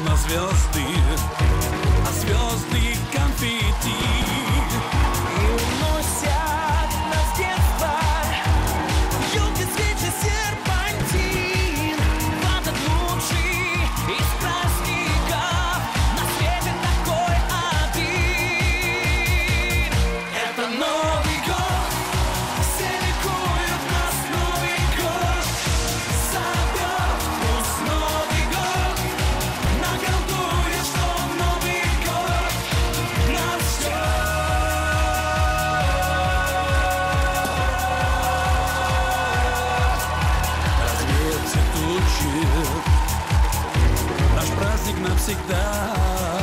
на звезды, а звезды конфетти. И уносят нас в детство, елки, свечи, серпантин. В этот лучший из праздников на свете такой один. Это Новый год, все ликуют, нас Новый год зовет. Пусть Новый год наколдует, что Новый год нас ждет. Развеются тучи, наш праздник навсегда.